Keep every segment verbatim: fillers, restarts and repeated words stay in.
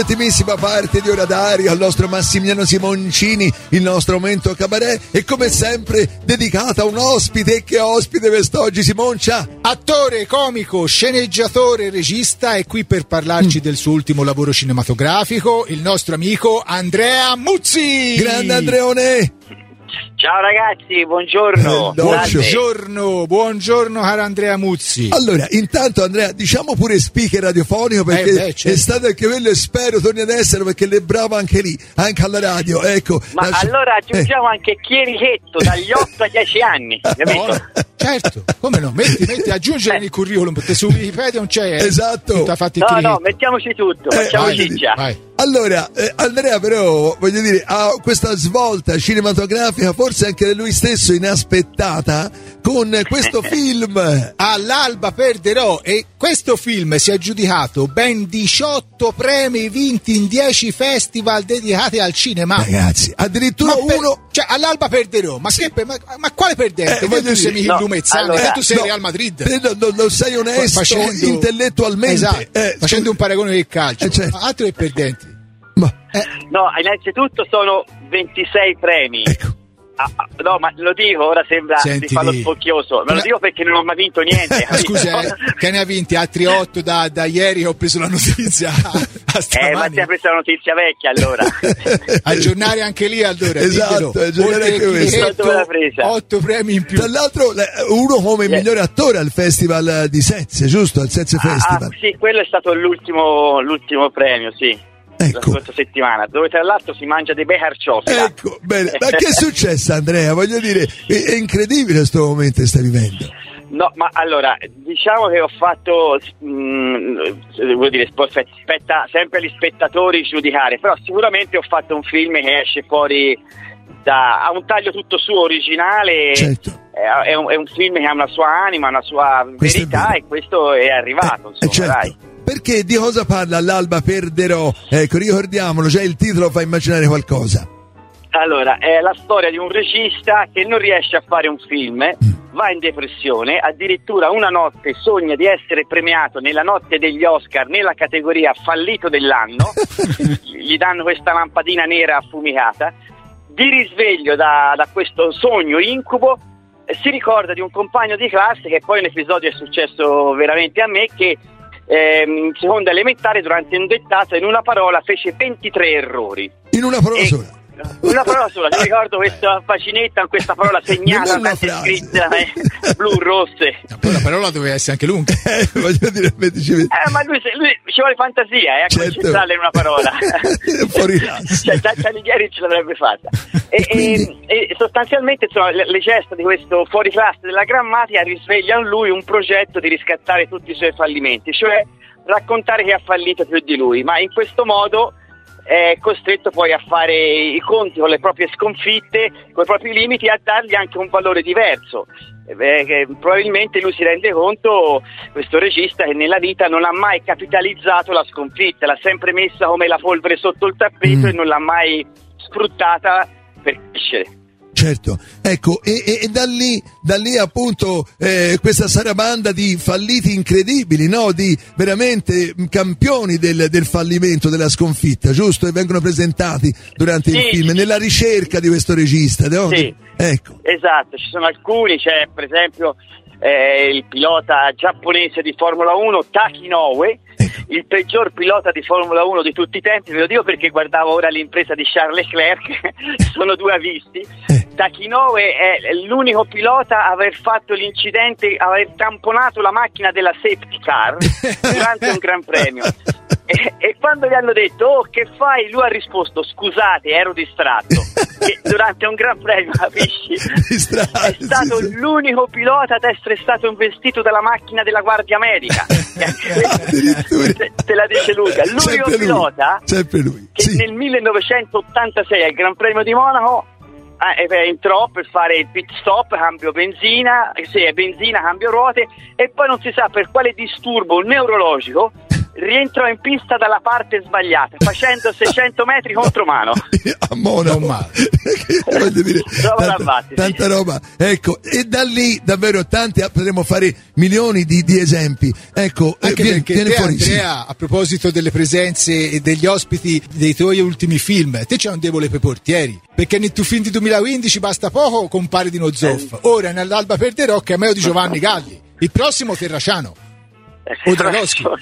un'intimissima parte di Ora d'Aria al nostro Massimiliano Simoncini, il nostro momento cabaret, e come sempre dedicata a un ospite. Che ospite quest'oggi, Simoncia? Attore, comico, sceneggiatore, regista, è qui per parlarci mm. del suo ultimo lavoro cinematografico, il nostro amico Andrea Muzzi. Grande Andreone! Ciao ragazzi, buongiorno. Eh, buongiorno, buongiorno caro Andrea Muzzi. Allora, intanto Andrea, diciamo pure speaker radiofonico, perché eh beh, certo. è stato anche quello, e spero torni ad essere, perché le è bravo anche lì, anche alla radio, ecco. Ma la... allora aggiungiamo eh. anche Chierichetto dagli otto ai dieci anni, capito? No, certo, come no, metti, metti aggiungere eh. nel curriculum, perché su Wikipedia non c'è. Esatto. Fatti no, no, mettiamoci tutto, eh, facciamoci vai, già. Vai. Allora, eh, Andrea però, voglio dire, ha questa svolta cinematografica, forse anche lui stesso inaspettata, con questo film All'alba perderò, e questo film si è aggiudicato ben diciotto premi vinti in dieci festival dedicati al cinema. Ragazzi, addirittura per, uno... Cioè, All'alba perderò, ma, che, ma, ma quale perdente? Eh, che tu sei Michel no, Lumezzani, allora, che tu sei no, Real Madrid. Non, non, non sei onesto facendo, intellettualmente. Esatto, eh, facendo un paragone del calcio. Eh, certo. Altro che perdenti. Ma, eh. No, innanzitutto sono ventisei premi. Ecco. Ah, no, ma lo dico, ora sembra Senti, di farlo spocchioso, ma lo dico perché non ho mai vinto niente. Scusa, eh, che ne ha vinti altri otto da, da ieri che ho preso la notizia. eh, ma ti ha preso la notizia vecchia allora. Aggiornare anche lì allora. Esatto, aggiornare anche questo. otto premi in più. Tra l'altro uno come yeah. migliore attore al Festival di Sezze, giusto? Al Sezze ah, Festival. Ah, sì, quello è stato l'ultimo, l'ultimo premio, sì. Ecco. La scorsa settimana, dove tra l'altro si mangia dei bei carciofi. Ecco, bene. Ma che è successo, Andrea? Voglio dire, è, è incredibile questo momento che stai vivendo. No, ma allora, diciamo che ho fatto, mh, vuol dire, spetta sempre agli spettatori giudicare, però sicuramente ho fatto un film che esce fuori da, ha un taglio tutto suo, originale. Certo. È, è, un, è un film che ha una sua anima, una sua questo verità, e questo è arrivato, eh, insomma, certo. dai. Perché di cosa parla All'alba perderò? Ecco, ricordiamolo, già il titolo fa immaginare qualcosa. Allora, è la storia di un regista che non riesce a fare un film, mm. va in depressione, addirittura una notte sogna di essere premiato nella notte degli Oscar nella categoria fallito dell'anno, gli danno questa lampadina nera affumicata, di risveglio da, da questo sogno incubo, si ricorda di un compagno di classe, che poi un episodio è successo veramente a me, che Eh, in seconda elementare durante un dettato in una parola fece ventitré errori. In una parola e, sola? Una parola sola, mi ricordo questa paginetta con questa parola segnata, tante scritte eh, blu, rosse. Ma poi la parola doveva essere anche lunga. Eh, voglio dire, eh, ma lui, lui ci vuole fantasia, eh, a certo. concentrarla in una parola. Fuori cioè, Taglieri ce l'avrebbe fatta. E, e, e sostanzialmente, insomma, le, le gesta di questo fuori classe della grammatica risvegliano in lui un progetto di riscattare tutti i suoi fallimenti, cioè raccontare che ha fallito più di lui, ma in questo modo è costretto poi a fare i conti con le proprie sconfitte, con i propri limiti, e a dargli anche un valore diverso. Eh, che probabilmente lui si rende conto, questo regista, che nella vita non ha mai capitalizzato la sconfitta, l'ha sempre messa come la polvere sotto il tappeto mm. e non l'ha mai sfruttata per crescere. Certo, ecco, e, e, e da lì, da lì appunto eh, questa sarabanda di falliti incredibili, no? Di veramente campioni del, del fallimento, della sconfitta, giusto? E vengono presentati durante sì, il film, sì, nella ricerca di questo regista, no? Sì, ecco. Esatto, ci sono alcuni, c'è per esempio eh, il pilota giapponese di Formula uno, Taki Inoue, il peggior pilota di Formula uno di tutti i tempi. Ve lo dico perché guardavo ora l'impresa di Charles Leclerc, sono due avvisti. Eh. Taki Inoue è l'unico pilota a aver fatto l'incidente, aver tamponato la macchina della safety car durante un gran premio. E, e quando gli hanno detto "oh, che fai?", lui ha risposto "scusate, ero distratto". Che durante un gran premio, capisci? Distratto, è stato sì, sì. l'unico pilota ad essere stato investito dalla macchina della Guardia Medica. te, te la dice Luca, l'unico sempre pilota lui, sempre lui. che Sì. nel millenovecentottantasei al Gran Premio di Monaco eh, entrò per fare il pit stop, cambio benzina, sì, benzina, cambio ruote, e poi non si sa per quale disturbo neurologico rientrò in pista dalla parte sbagliata, facendo seicento metri contromano. A Monaco. Non male. Voglio dire, tanta, batti, tanta sì. roba. Ecco, e da lì davvero tanti, potremmo fare milioni di, di esempi. Ecco, anche eh, viene, perché viene te, fuori, Andrea, sì. a proposito delle presenze e degli ospiti dei tuoi ultimi film, te c'è un debole per portieri, perché nel tuo film di duemilaquindici Basta poco compare Dino Zoff, ora nell'Alba perderò cameo di Giovanni Galli, il prossimo Terracciano. Odrowski. può,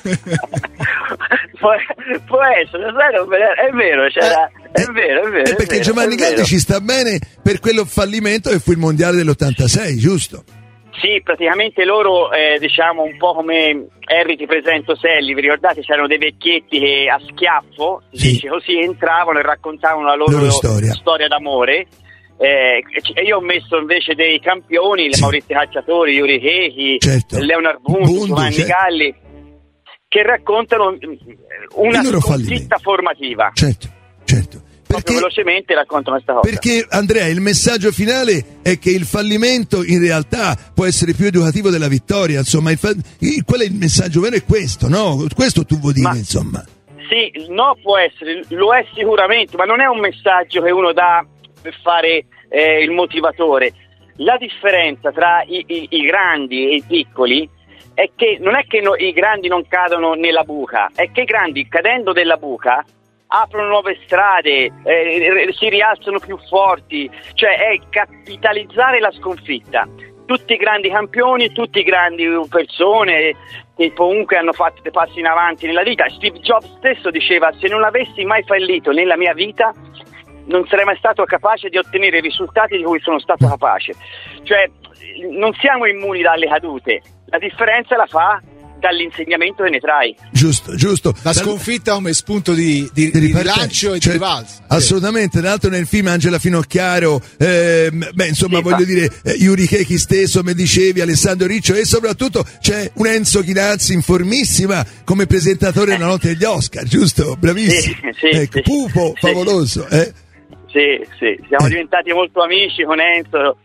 può essere, è vero, c'era, Eh, è vero, è vero. eh, è perché vero, Giovanni è Galli vero. ci sta bene per quello fallimento che fu il mondiale dell'ottantasei, giusto? Sì, praticamente loro, eh, diciamo un po' come Harry ti presento Sally, vi ricordate? C'erano dei vecchietti che a schiaffo, si Sì. dice così, entravano e raccontavano la loro, Loro storia. storia d'amore. Eh, e io ho messo invece dei campioni, Sì. Maurizio Cacciatori, Yuri Chechi, Certo. Leonard Bundu, Bundu, Giovanni certo. Galli, che raccontano una Il loro sconfitta fallimento. formativa. Certo, certo. Proprio Perché, velocemente raccontano questa cosa. perché Andrea, il messaggio finale è che il fallimento in realtà può essere più educativo della vittoria, insomma, il fa- il- qual è il messaggio vero? È questo, no? Questo tu vuoi dire, Ma- insomma. Sì, no, può essere, lo è sicuramente, ma non è un messaggio che uno dà per fare eh, il motivatore. La differenza tra i, i, i grandi e i piccoli è che non è che no, i grandi non cadono nella buca, è che i grandi, cadendo nella buca, aprono nuove strade, eh, si rialzano più forti, cioè è capitalizzare la sconfitta. Tutti i grandi campioni, tutti i grandi persone che comunque hanno fatto dei passi in avanti nella vita. Steve Jobs stesso diceva: se non avessi mai fallito nella mia vita non sarei mai stato capace di ottenere i risultati di cui sono stato capace. Cioè non siamo immuni dalle cadute, la differenza la fa dall'insegnamento che ne trai. Giusto, giusto. La sconfitta come spunto di, di, Di di ripartenza, rilancio e cioè, di rivalsa. assolutamente. Tra l'altro nel film Angela Finocchiaro, ehm, beh insomma Sì, voglio fa- dire, eh, Yuri Chechi stesso, come dicevi, Alessandro Riccio, e soprattutto c'è un Enzo Chinazzi in formissima come presentatore della notte degli Oscar, giusto? Bravissimo. Sì, sì, ecco, sì. Pupo, Sì. favoloso, eh? Sì, sì, siamo Eh. diventati molto amici con Enzo,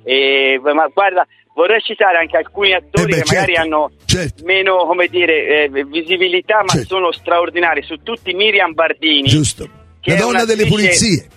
e, ma guarda, vorrei citare anche alcuni attori Eh beh, che magari certo, hanno certo. meno, come dire, eh, visibilità, ma Certo. sono straordinari. Su tutti Miriam Bardini, Giusto. che La è donna delle un'attrice- pulizie.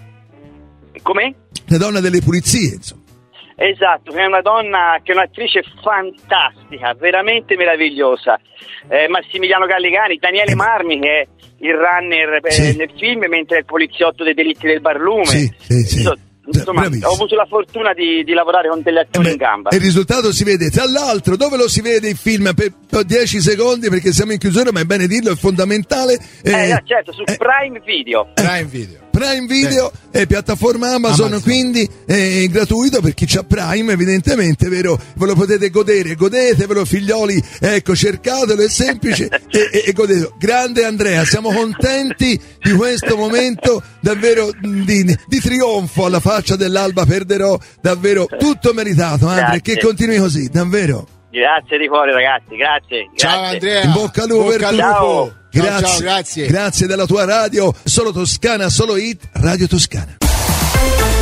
Come? La donna delle pulizie, insomma. Esatto, che è una donna, che è un'attrice fantastica, veramente meravigliosa. Eh, Massimiliano Gallegani, Daniele Eh. Marmi, che è il runner eh, Sì. nel film, mentre è il poliziotto dei delitti del barlume. Sì, sì, sì. Inso- Insomma, Bravissimo. ho avuto la fortuna di, di lavorare con degli attori Beh, in gamba. e il risultato si vede. Tra l'altro, dove lo si vede il film? Per, per dieci secondi, perché siamo in chiusura, ma è bene dirlo, è fondamentale. Eh, Eh, no, certo, su eh, Prime Video. Prime Video. Prime Video e piattaforma Amazon, Amazon. quindi è gratuito per chi c'ha Prime, evidentemente, vero? Ve lo potete godere, godetevelo figlioli, ecco, cercatelo, è semplice e, e, e godetelo. Grande Andrea, siamo contenti di questo momento davvero di, di trionfo alla faccia dell'Alba perderò, davvero tutto meritato, Andrea, Grazie. che continui così, davvero. Grazie di cuore, ragazzi, grazie. Ciao grazie. Andrea. In bocca al lupo per Bocca al tutti. lupo. Ciao. Ciao, Grazie, ciao, grazie. grazie della tua radio, solo Toscana, solo hit, Radio Toscana.